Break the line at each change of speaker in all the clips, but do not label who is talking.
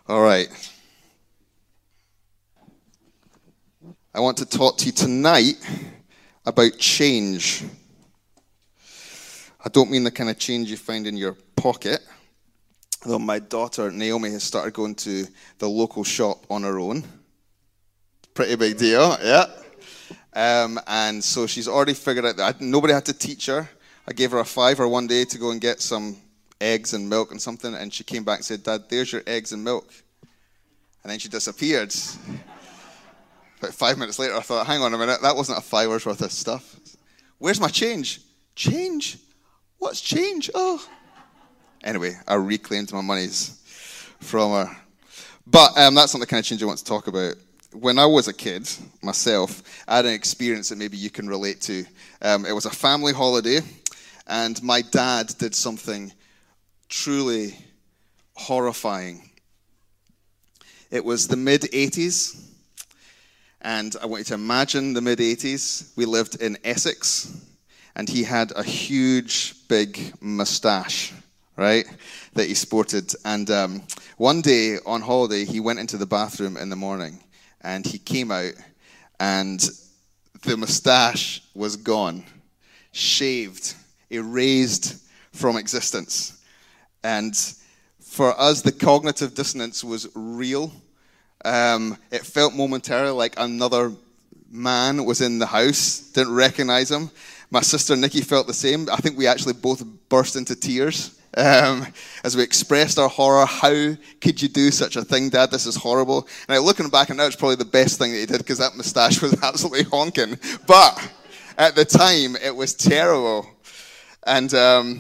All right. I want to talk to you tonight about change. I don't mean the kind of change you find in your pocket. Though my daughter Naomi has started going to the local shop on her own. Pretty big deal, yeah. And so she's already figured out that nobody had to teach her. I gave her a $5 one day to go and get some eggs and milk and something, and she came back and said, "Dad, there's your eggs and milk." And then she disappeared. About 5 minutes later, I thought, hang on a minute, that wasn't a $5 worth of stuff. Where's my change? Change? What's change? Oh. Anyway, I reclaimed my monies from her. But that's not the kind of change I want to talk about. When I was a kid, myself, I had an experience that maybe you can relate to. It was a family holiday, and my dad did something truly horrifying. It was the mid-'80s, and I want you to imagine the mid-'80s. We lived in Essex, and he had a huge, big moustache, right, that he sported. And one day on holiday, he went into the bathroom in the morning, and he came out, and the moustache was gone, shaved, erased from existence. And for us, the cognitive dissonance was real. It felt momentarily like another man was in the house, didn't recognize him. My sister Nikki felt the same. I think we actually both burst into tears as we expressed our horror. How could you do such a thing, Dad? This is horrible. And looking back now, it's probably the best thing that he did, because that moustache was absolutely honking. But at the time, it was terrible. And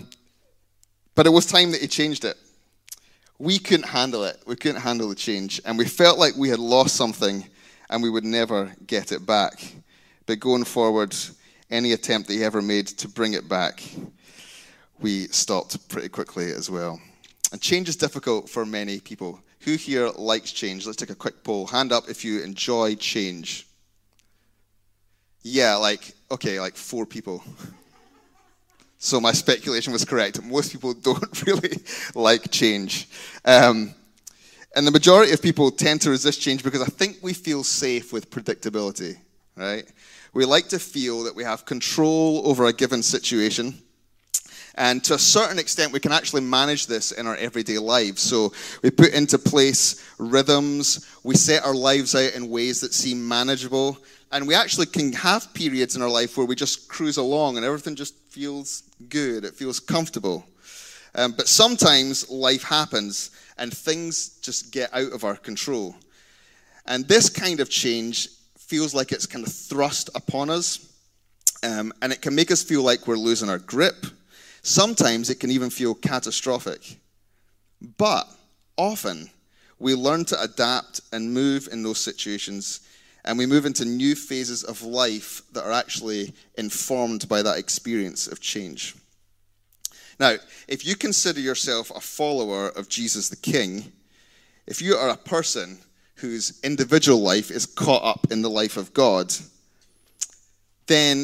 but it was time that he changed it. We couldn't handle it. We couldn't handle the change. And we felt like we had lost something and we would never get it back. But going forward, any attempt that he ever made to bring it back, we stopped pretty quickly as well. And change is difficult for many people. Who here likes change? Let's take a quick poll. Hand up if you enjoy change. Yeah, like 4 people. So my speculation was correct. Most people don't really like change. And the majority of people tend to resist change because I think we feel safe with predictability, right? We like to feel that we have control over a given situation. And to a certain extent, we can actually manage this in our everyday lives. So we put into place rhythms. We set our lives out in ways that seem manageable. And we actually can have periods in our life where we just cruise along and everything just feels good. It feels comfortable. But sometimes life happens and things just get out of our control. And this kind of change feels like it's kind of thrust upon us. And it can make us feel like we're losing our grip. Sometimes it can even feel catastrophic. But often we learn to adapt and move in those situations, and we move into new phases of life that are actually informed by that experience of change. Now, if you consider yourself a follower of Jesus the King, if you are a person whose individual life is caught up in the life of God, then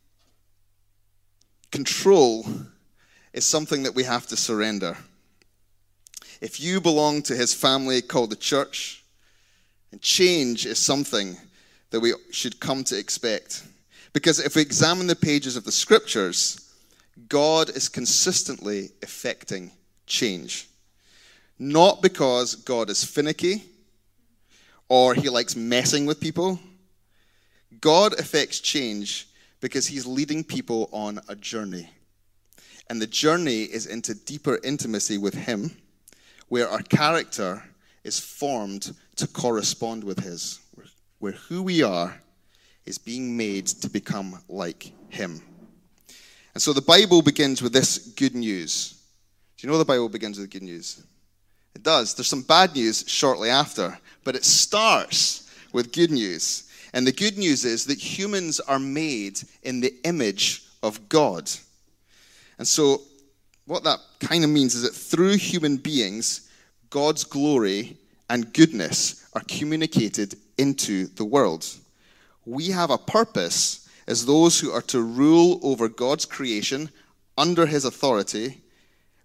control is something that we have to surrender. If you belong to his family called the church, and change is something that we should come to expect. Because if we examine the pages of the scriptures, God is consistently effecting change. Not because God is finicky or he likes messing with people. God effects change because he's leading people on a journey. And the journey is into deeper intimacy with him, where our character is formed to correspond with his, where who we are is being made to become like him. And so the Bible begins with this good news. Do you know the Bible begins with good news? It does. There's some bad news shortly after, but it starts with good news. And the good news is that humans are made in the image of God. And so what that kind of means is that through human beings, God's glory and goodness are communicated into the world. We have a purpose as those who are to rule over God's creation under his authority,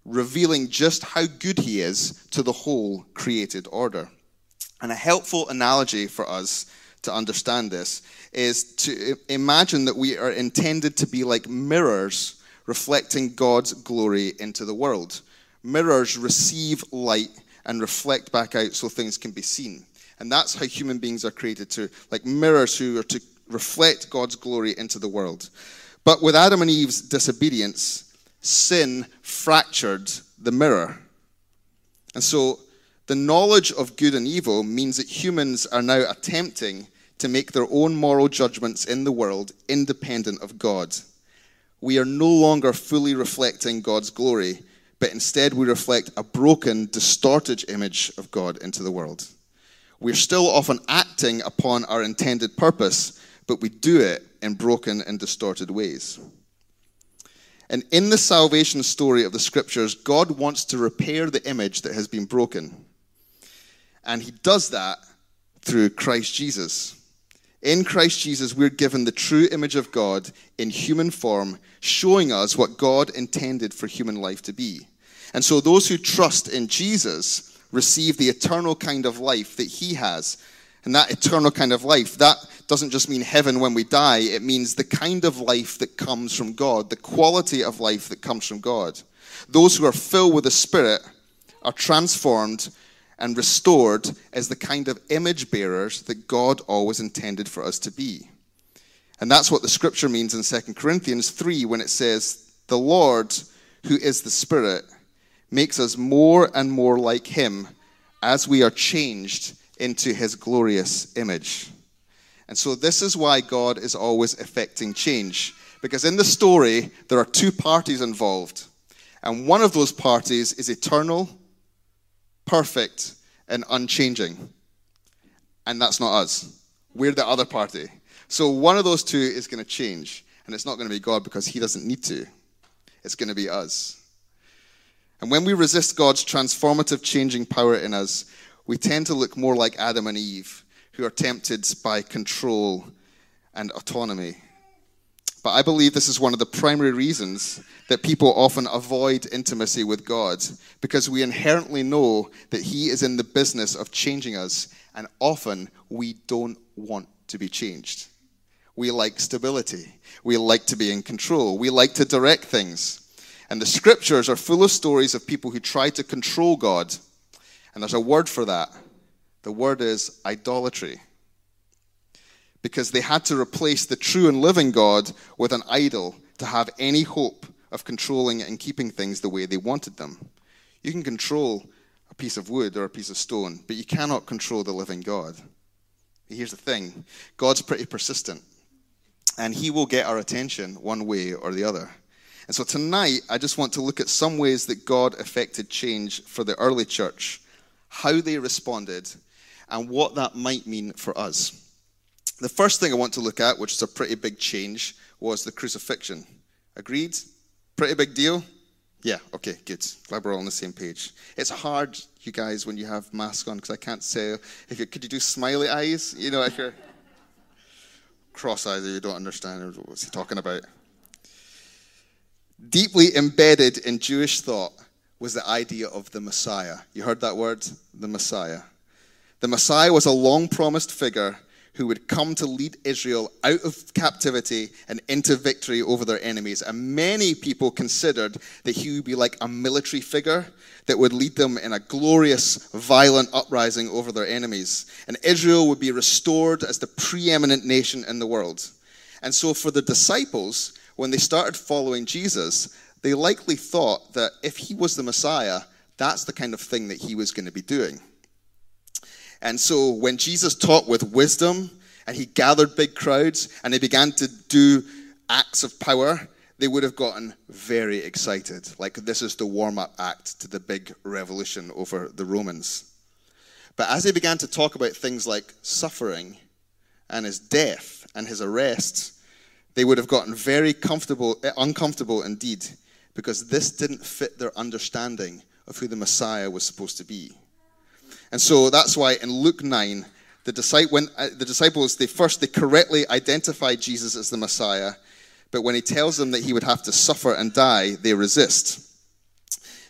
revealing just how good he is to the whole created order. And a helpful analogy for us to understand this is to imagine that we are intended to be like mirrors reflecting God's glory into the world. Mirrors receive light and reflect back out so things can be seen. And that's how human beings are created, to like mirrors who are to reflect God's glory into the world. But with Adam and Eve's disobedience, sin fractured the mirror. And so the knowledge of good and evil means that humans are now attempting to make their own moral judgments in the world independent of God. We are no longer fully reflecting God's glory, but instead we reflect a broken, distorted image of God into the world. We're still often acting upon our intended purpose, but we do it in broken and distorted ways. And in the salvation story of the scriptures, God wants to repair the image that has been broken. And he does that through Christ Jesus. In Christ Jesus, we're given the true image of God in human form, showing us what God intended for human life to be. And so those who trust in Jesus receive the eternal kind of life that he has. And that eternal kind of life, that doesn't just mean heaven when we die. It means the kind of life that comes from God, the quality of life that comes from God. Those who are filled with the Spirit are transformed and restored as the kind of image bearers that God always intended for us to be. And that's what the scripture means in 2 Corinthians 3 when it says, "The Lord, who is the Spirit, makes us more and more like him as we are changed into his glorious image." And so this is why God is always effecting change. Because in the story, there are two parties involved. And one of those parties is eternal, perfect, and unchanging. And that's not us. We're the other party. So one of those two is going to change. And it's not going to be God because he doesn't need to. It's going to be us. And when we resist God's transformative changing power in us, we tend to look more like Adam and Eve, who are tempted by control and autonomy. But I believe this is one of the primary reasons that people often avoid intimacy with God, because we inherently know that he is in the business of changing us, and often we don't want to be changed. We like stability. We like to be in control. We like to direct things. And the scriptures are full of stories of people who try to control God. And there's a word for that. The word is idolatry. Because they had to replace the true and living God with an idol to have any hope of controlling and keeping things the way they wanted them. You can control a piece of wood or a piece of stone, but you cannot control the living God. Here's the thing. God's pretty persistent, and he will get our attention one way or the other. And so tonight, I just want to look at some ways that God effected change for the early church, how they responded, and what that might mean for us. The first thing I want to look at, which is a pretty big change, was the crucifixion. Agreed? Pretty big deal? Yeah, okay, good. Glad we're all on the same page. It's hard, you guys, when you have masks on, because I can't say, could you do smiley eyes? You know, if you're cross eyes, you don't understand what's he talking about. Deeply embedded in Jewish thought was the idea of the Messiah. You heard that word? The Messiah. The Messiah was a long-promised figure who would come to lead Israel out of captivity and into victory over their enemies. And many people considered that he would be like a military figure that would lead them in a glorious, violent uprising over their enemies. And Israel would be restored as the preeminent nation in the world. And so for the disciples, when they started following Jesus, they likely thought that if he was the Messiah, that's the kind of thing that he was going to be doing. And so when Jesus taught with wisdom and he gathered big crowds and he began to do acts of power, they would have gotten very excited. Like this is the warm-up act to the big revolution over the Romans. But as he began to talk about things like suffering and his death and his arrest, they would have gotten very uncomfortable indeed, because this didn't fit their understanding of who the Messiah was supposed to be. And so that's why in Luke 9, the disciples, they correctly identified Jesus as the Messiah, but when he tells them that he would have to suffer and die, they resist.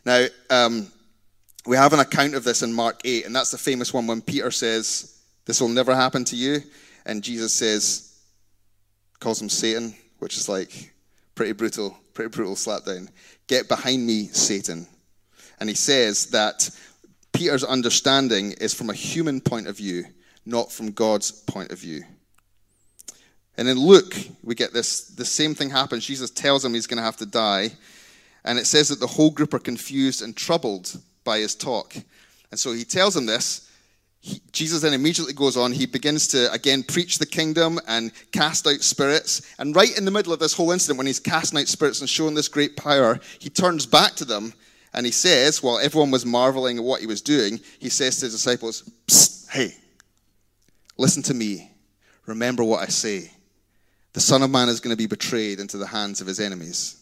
Now, we have an account of this in Mark 8, and that's the famous one when Peter says, "This will never happen to you." And Jesus calls him Satan, which is like pretty brutal slap down. "Get behind me, Satan." And he says that Peter's understanding is from a human point of view, not from God's point of view. And in Luke, we get the same thing happens. Jesus tells him he's going to have to die. And it says that the whole group are confused and troubled by his talk. And so he tells him this. Jesus then immediately goes on. He begins to, again, preach the kingdom and cast out spirits. And right in the middle of this whole incident, when he's casting out spirits and showing this great power, he turns back to them and he says, while everyone was marveling at what he was doing, he says to his disciples, "Psst, hey, listen to me. Remember what I say. The Son of Man is going to be betrayed into the hands of his enemies."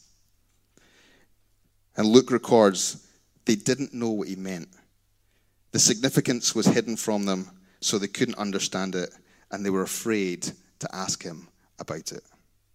And Luke records, they didn't know what he meant. The significance was hidden from them, so they couldn't understand it, and they were afraid to ask him about it.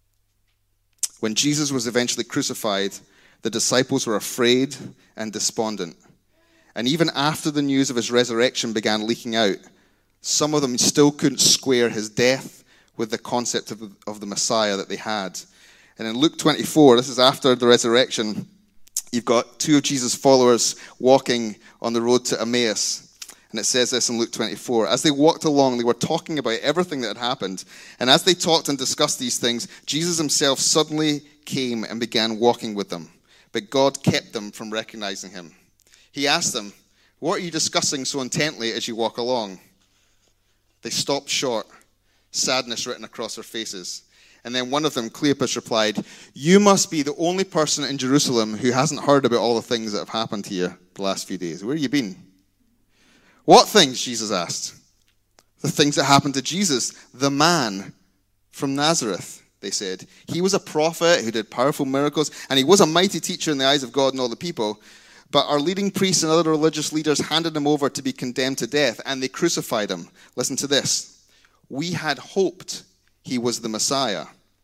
When Jesus was eventually crucified, the disciples were afraid and despondent. And even after the news of his resurrection began leaking out, some of them still couldn't square his death with the concept of the Messiah that they had. And in Luke 24, this is after the resurrection, you've got two of Jesus' followers walking on the road to Emmaus. And it says this in Luke 24. As they walked along, they were talking about everything that had happened. And as they talked and discussed these things, Jesus himself suddenly came and began walking with them. But God kept them from recognizing him. He asked them, "What are you discussing so intently as you walk along?" They stopped short, sadness written across their faces. And then one of them, Cleopas, replied, "You must be the only person in Jerusalem who hasn't heard about all the things that have happened here the last few days. Where have you been?" "What things?" Jesus asked. "The things that happened to Jesus, the man from Nazareth," they said. "He was a prophet who did powerful miracles, and he was a mighty teacher in the eyes of God and all the people. But our leading priests and other religious leaders handed him over to be condemned to death, and they crucified him." Listen to this. "We had hoped he was the Messiah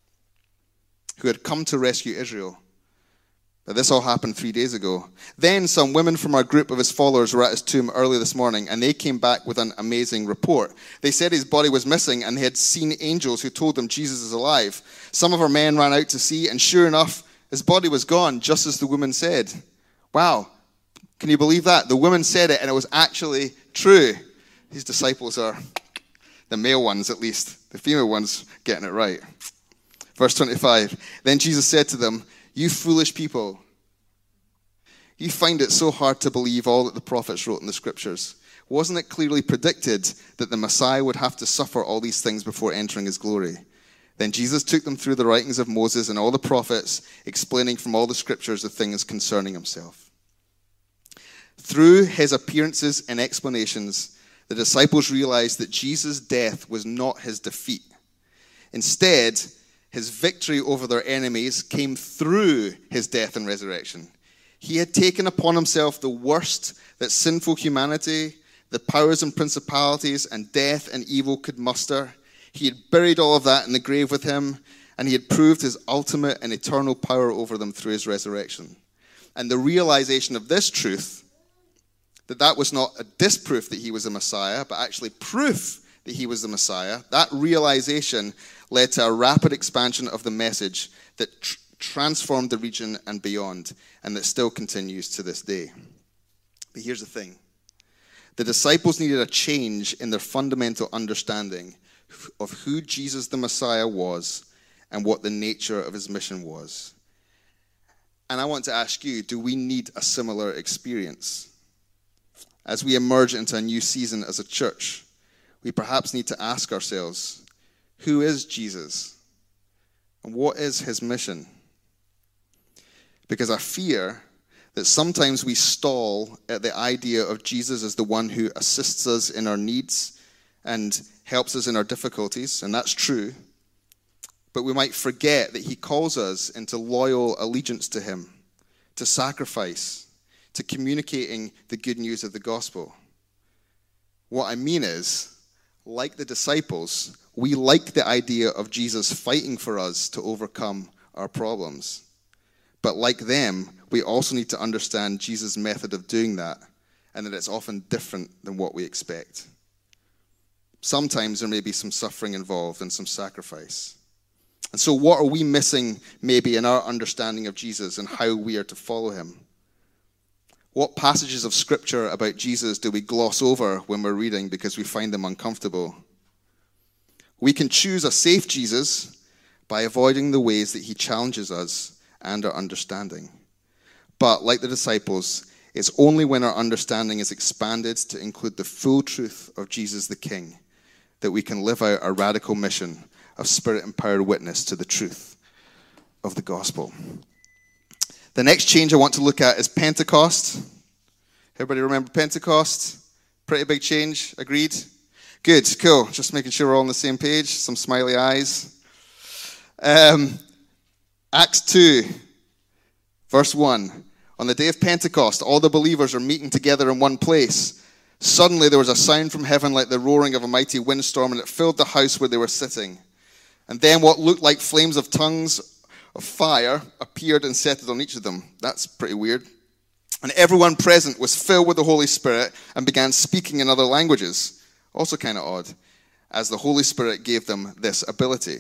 who had come to rescue Israel." But this all happened 3 days ago. "Then some women from our group of his followers were at his tomb early this morning, and they came back with an amazing report. They said his body was missing, and they had seen angels who told them Jesus is alive. Some of our men ran out to see, and sure enough, his body was gone, just as the woman said." Wow. Can you believe that? The woman said it, and it was actually true. These disciples are, the male ones at least, the female ones getting it right. Verse 25, "Then Jesus said to them, 'You foolish people, you find it so hard to believe all that the prophets wrote in the scriptures. Wasn't it clearly predicted that the Messiah would have to suffer all these things before entering his glory?' Then Jesus took them through the writings of Moses and all the prophets, explaining from all the scriptures the things concerning himself." Through his appearances and explanations, the disciples realized that Jesus' death was not his defeat. Instead, his victory over their enemies came through his death and resurrection. He had taken upon himself the worst that sinful humanity, the powers and principalities, and death and evil could muster. He had buried all of that in the grave with him, and he had proved his ultimate and eternal power over them through his resurrection. And the realization of this truth, that was not a disproof that he was the Messiah, but actually proof that he was the Messiah, that realization led to a rapid expansion of the message that transformed the region and beyond, and that still continues to this day. But here's the thing. The disciples needed a change in their fundamental understanding of who Jesus the Messiah was and what the nature of his mission was. And I want to ask you, do we need a similar experience? As we emerge into a new season as a church, we perhaps need to ask ourselves, who is Jesus? And what is his mission? Because I fear that sometimes we stall at the idea of Jesus as the one who assists us in our needs and helps us in our difficulties, and that's true. But we might forget that he calls us into loyal allegiance to him, to sacrifice, to communicating the good news of the gospel. What I mean is, like the disciples, we like the idea of Jesus fighting for us to overcome our problems. But like them, we also need to understand Jesus' method of doing that, and that it's often different than what we expect. Sometimes there may be some suffering involved and some sacrifice. And so what are we missing maybe in our understanding of Jesus and how we are to follow him? What passages of Scripture about Jesus do we gloss over when we're reading because we find them uncomfortable? We can choose a safe Jesus by avoiding the ways that he challenges us and our understanding. But like the disciples, it's only when our understanding is expanded to include the full truth of Jesus the King that we can live out a radical mission of Spirit-empowered witness to the truth of the gospel. The next change I want to look at is Pentecost. Everybody remember Pentecost? Pretty big change, agreed? Good, cool. Just making sure we're all on the same page. Some smiley eyes. Acts 2, verse 1. On the day of Pentecost, all the believers are meeting together in one place. Suddenly there was a sound from heaven like the roaring of a mighty windstorm, and it filled the house where they were sitting. And then what looked like flames of tongues of fire appeared and settled on each of them. That's pretty weird. And everyone present was filled with the Holy Spirit and began speaking in other languages. Also kind of odd, as the Holy Spirit gave them this ability.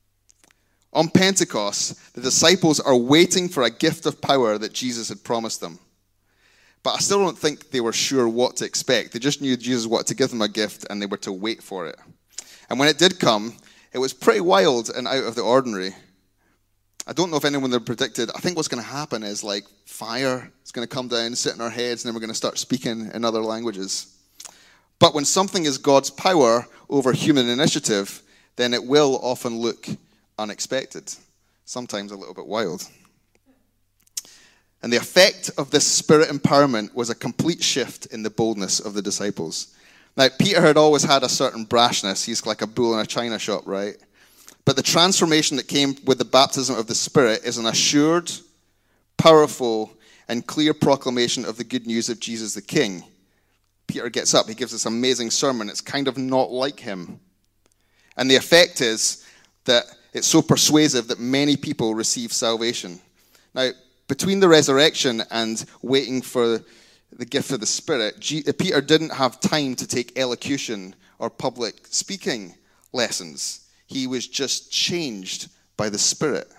On Pentecost, the disciples are waiting for a gift of power that Jesus had promised them. But I still don't think they were sure what to expect. They just knew Jesus wanted to give them a gift and they were to wait for it. And when it did come, it was pretty wild and out of the ordinary. I don't know if anyone had predicted. I think what's going to happen is like fire is going to come down, sit in our heads, and then we're going to start speaking in other languages. But when something is God's power over human initiative, then it will often look unexpected, sometimes a little bit wild. And the effect of this Spirit empowerment was a complete shift in the boldness of the disciples. Now, Peter had always had a certain brashness. He's like a bull in a china shop, right? But the transformation that came with the baptism of the Spirit is an assured, powerful, and clear proclamation of the good news of Jesus the King. Peter gets up, he gives this amazing sermon. It's kind of not like him. And the effect is that it's so persuasive that many people receive salvation. Now, between the resurrection and waiting for the gift of the Spirit, Peter didn't have time to take elocution or public speaking lessons. He was just changed by the Spirit.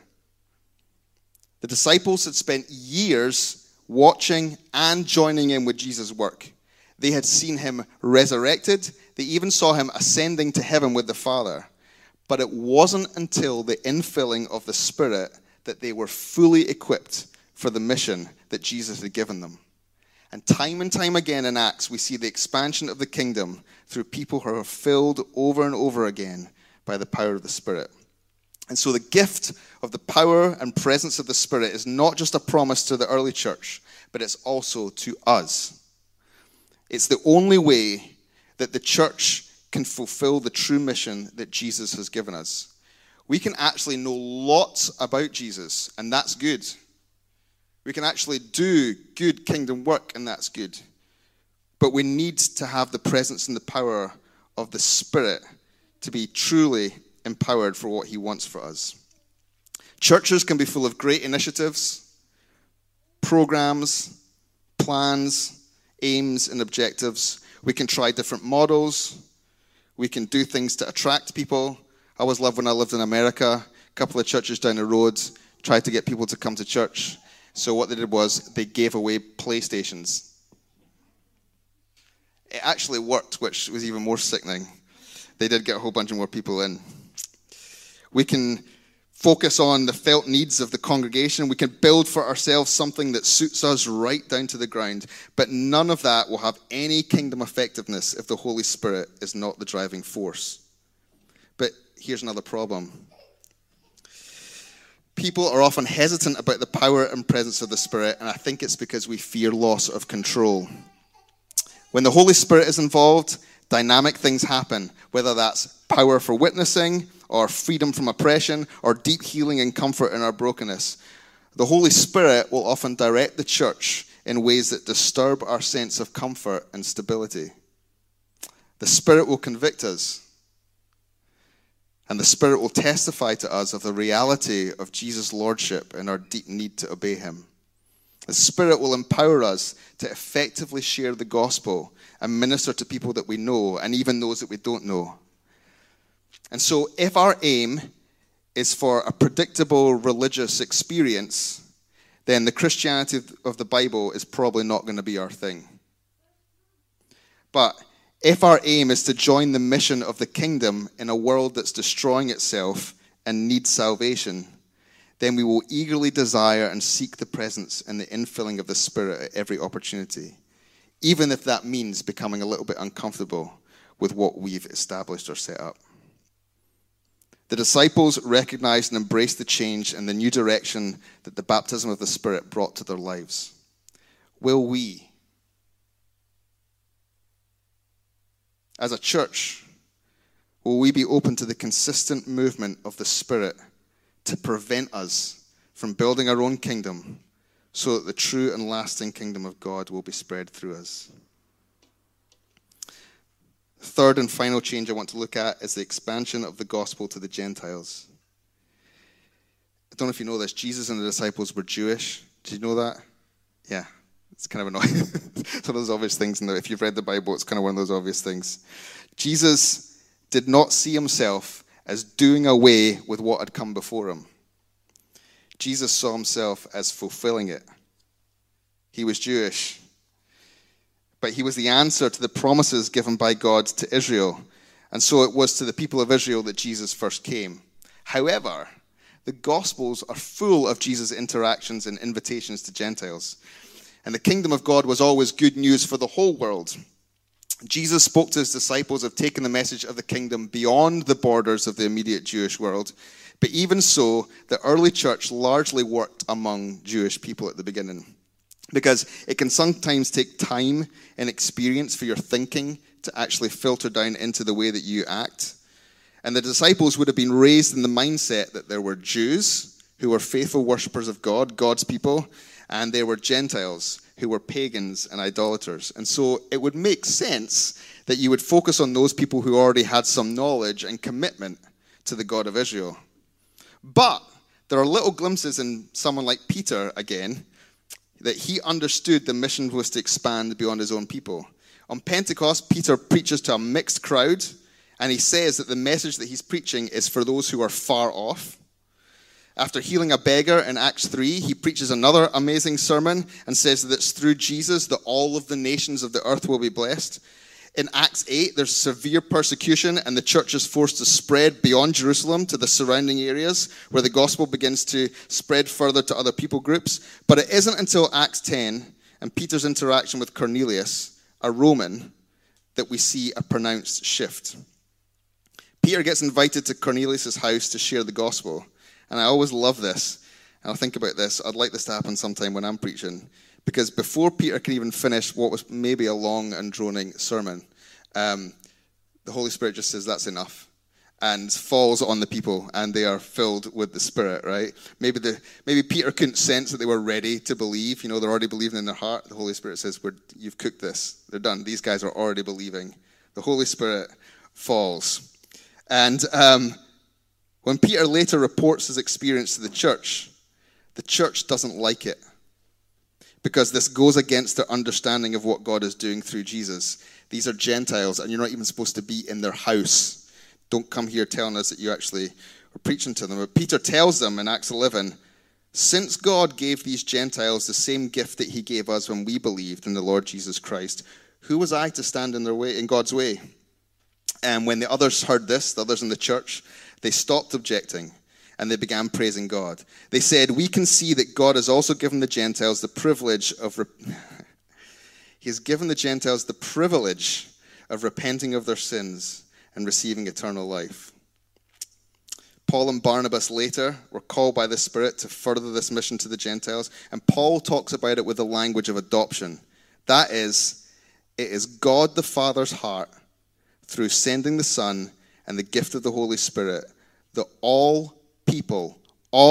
The disciples had spent years watching and joining in with Jesus' work. They had seen him resurrected. They even saw him ascending to heaven with the Father. But it wasn't until the infilling of the Spirit that they were fully equipped for the mission that Jesus had given them. And time again in Acts, we see the expansion of the kingdom through people who are filled over and over again by the power of the Spirit. And so the gift of the power and presence of the Spirit is not just a promise to the early church, but it's also to us. It's the only way that the church can fulfill the true mission that Jesus has given us. We can actually know lots about Jesus, and that's good. We can actually do good kingdom work, and that's good. But we need to have the presence and the power of the Spirit to be truly empowered for what he wants for us. Churches can be full of great initiatives, programs, plans, aims, and objectives. We can try different models. We can do things to attract people. I always loved when I lived in America. A couple of churches down the road tried to get people to come to church. So what they did was they gave away PlayStations. It actually worked, which was even more sickening. They did get a whole bunch of more people in. We can focus on the felt needs of the congregation. We can build for ourselves something that suits us right down to the ground. But none of that will have any kingdom effectiveness if the Holy Spirit is not the driving force. But here's another problem. People are often hesitant about the power and presence of the Spirit, and I think it's because we fear loss of control. When the Holy Spirit is involved, dynamic things happen, whether that's power for witnessing, or freedom from oppression, or deep healing and comfort in our brokenness. The Holy Spirit will often direct the church in ways that disturb our sense of comfort and stability. The Spirit will convict us. And the Spirit will testify to us of the reality of Jesus' lordship and our deep need to obey him. The Spirit will empower us to effectively share the gospel and minister to people that we know and even those that we don't know. And so if our aim is for a predictable religious experience, then the Christianity of the Bible is probably not going to be our thing. But if our aim is to join the mission of the kingdom in a world that's destroying itself and needs salvation, then we will eagerly desire and seek the presence and the infilling of the Spirit at every opportunity, even if that means becoming a little bit uncomfortable with what we've established or set up. The disciples recognized and embraced the change and the new direction that the baptism of the Spirit brought to their lives. Will we, as a church, will we be open to the consistent movement of the Spirit to prevent us from building our own kingdom so that the true and lasting kingdom of God will be spread through us? The third and final change I want to look at is the expansion of the gospel to the Gentiles. I don't know if you know this. Jesus and the disciples were Jewish. Did you know that? Yeah. It's kind of annoying. It's one of those obvious things. If you've read the Bible, it's kind of one of those obvious things. Jesus did not see himself as doing away with what had come before him. Jesus saw himself as fulfilling it. He was Jewish, but he was the answer to the promises given by God to Israel. And so it was to the people of Israel that Jesus first came. However, the Gospels are full of Jesus' interactions and invitations to Gentiles. And the kingdom of God was always good news for the whole world. Jesus spoke to his disciples of taking the message of the kingdom beyond the borders of the immediate Jewish world. But even so, the early church largely worked among Jewish people at the beginning, because it can sometimes take time and experience for your thinking to actually filter down into the way that you act. And the disciples would have been raised in the mindset that there were Jews who were faithful worshippers of God, God's people, and there were Gentiles who were pagans and idolaters. And so it would make sense that you would focus on those people who already had some knowledge and commitment to the God of Israel. But there are little glimpses in someone like Peter, again, that he understood the mission was to expand beyond his own people. On Pentecost, Peter preaches to a mixed crowd, and he says that the message that he's preaching is for those who are far off. After healing a beggar in Acts 3, he preaches another amazing sermon and says that it's through Jesus that all of the nations of the earth will be blessed. In Acts 8, there's severe persecution, and the church is forced to spread beyond Jerusalem to the surrounding areas, where the gospel begins to spread further to other people groups. But it isn't until Acts 10 and Peter's interaction with Cornelius, a Roman, that we see a pronounced shift. Peter gets invited to Cornelius' house to share the gospel. And I always love this, and I think about this. I'd like this to happen sometime when I'm preaching, because before Peter can even finish what was maybe a long and droning sermon, the Holy Spirit just says, that's enough, and falls on the people, and they are filled with the Spirit, right? Maybe Peter couldn't sense that they were ready to believe. They're already believing in their heart. The Holy Spirit says, you've cooked this. They're done. These guys are already believing. The Holy Spirit falls. And when Peter later reports his experience to the church doesn't like it, because this goes against their understanding of what God is doing through Jesus. These are Gentiles, and you're not even supposed to be in their house. Don't come here telling us that you actually are preaching to them. But Peter tells them in Acts 11, since God gave these Gentiles the same gift that he gave us when we believed in the Lord Jesus Christ, who was I to stand in God's way? And when the others heard this, the others in the church, they stopped objecting, and they began praising God. They said, we can see that God has also given the Gentiles the privilege of He has given the Gentiles the privilege of repenting of their sins and receiving eternal life. Paul and Barnabas later were called by the Spirit to further this mission to the Gentiles, and Paul talks about it with the language of adoption. That is, it is God the Father's heart, through sending the Son and the gift of the Holy Spirit, that all people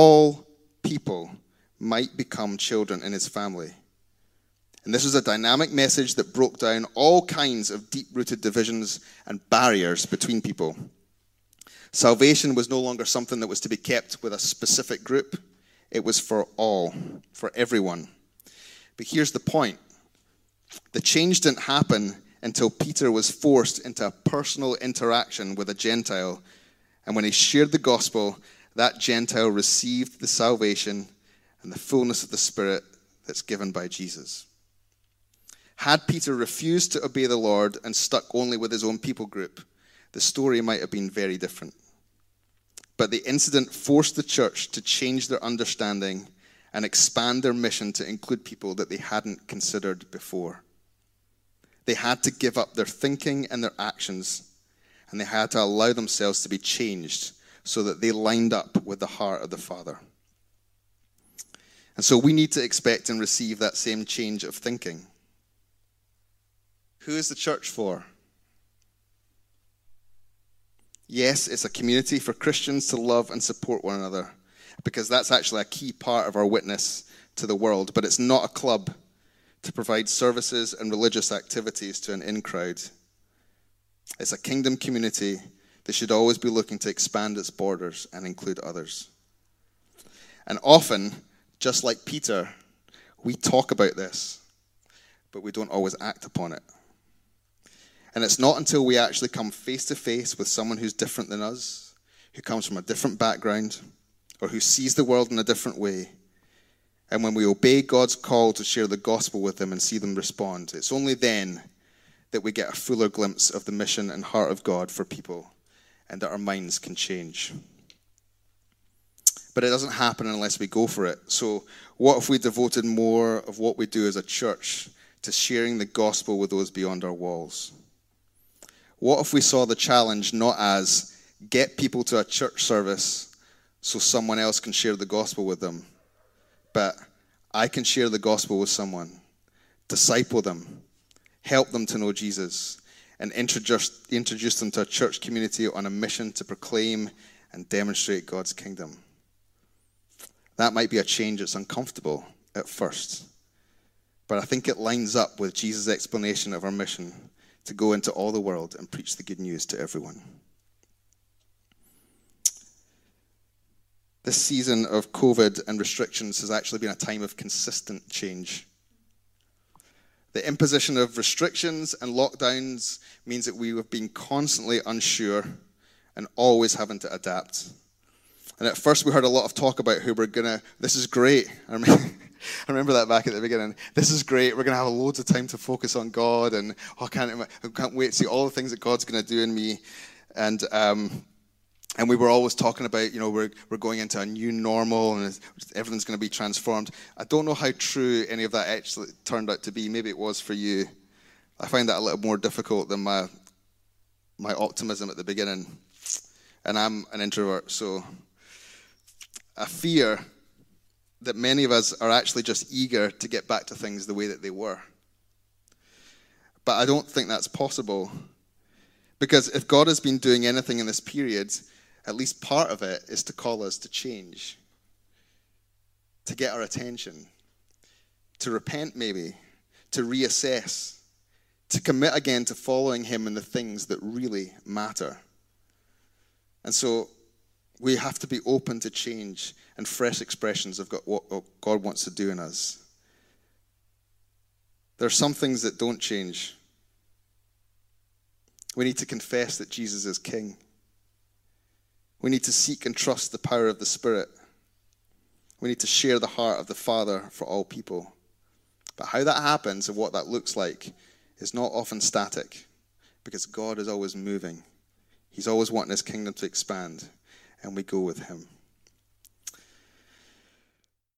might become children in his family. And this was a dynamic message that broke down all kinds of deep-rooted divisions and barriers between people. Salvation was no longer something that was to be kept with a specific group. It was for all, for everyone. But here's the point. The change didn't happen until Peter was forced into a personal interaction with a Gentile. And when he shared the gospel, that Gentile received the salvation and the fullness of the Spirit that's given by Jesus. Had Peter refused to obey the Lord and stuck only with his own people group, the story might have been very different. But the incident forced the church to change their understanding and expand their mission to include people that they hadn't considered before. They had to give up their thinking and their actions, and they had to allow themselves to be changed so that they lined up with the heart of the Father. And so we need to expect and receive that same change of thinking. Who is the church for? Yes, it's a community for Christians to love and support one another, because that's actually a key part of our witness to the world. But it's not a club to provide services and religious activities to an in-crowd. It's a kingdom community that should always be looking to expand its borders and include others. And often, just like Peter, we talk about this, but we don't always act upon it. And it's not until we actually come face to face with someone who's different than us, who comes from a different background, or who sees the world in a different way, and when we obey God's call to share the gospel with them and see them respond, it's only then that we get a fuller glimpse of the mission and heart of God for people, and that our minds can change. But it doesn't happen unless we go for it. So what if we devoted more of what we do as a church to sharing the gospel with those beyond our walls? What if we saw the challenge not as get people to a church service so someone else can share the gospel with them, but I can share the gospel with someone, disciple them, help them to know Jesus, and introduce them to a church community on a mission to proclaim and demonstrate God's kingdom. That might be a change that's uncomfortable at first, but I think it lines up with Jesus' explanation of our mission to go into all the world and preach the good news to everyone. This season of COVID and restrictions has actually been a time of consistent change. The imposition of restrictions and lockdowns means that we have been constantly unsure and always having to adapt. And at first we heard a lot of talk about this is great. I remember that back at the beginning. This is great. We're going to have loads of time to focus on God, and I can't wait to see all the things that God's going to do in me. And we were always talking about, we're going into a new normal, and everything's going to be transformed. I don't know how true any of that actually turned out to be. Maybe it was for you. I find that a little more difficult than my optimism at the beginning. And I'm an introvert, so I fear that many of us are actually just eager to get back to things the way that they were. But I don't think that's possible. Because if God has been doing anything in this period, at least part of it is to call us to change, to get our attention, to repent maybe, to reassess, to commit again to following him in the things that really matter. And so we have to be open to change and fresh expressions of what God wants to do in us. There are some things that don't change. We need to confess that Jesus is King. We need to seek and trust the power of the Spirit. We need to share the heart of the Father for all people. But how that happens and what that looks like is not often static, because God is always moving. He's always wanting his kingdom to expand, and we go with him.